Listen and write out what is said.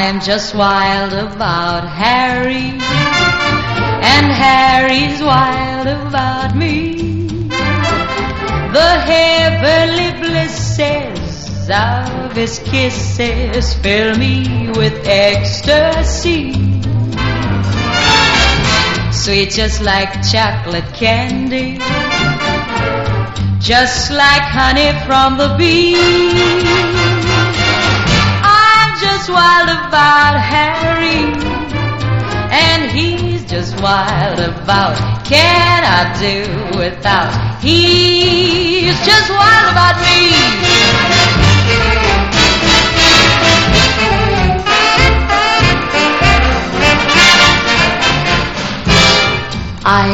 I'm just wild about Harry, and Harry's wild about me. The heavenly blisses of his kisses fill me with ecstasy. Sweet just like chocolate candy, just like honey from the bee. I'm just wild about Harry, and he's just wild about. Cannot do without. He's just wild about me.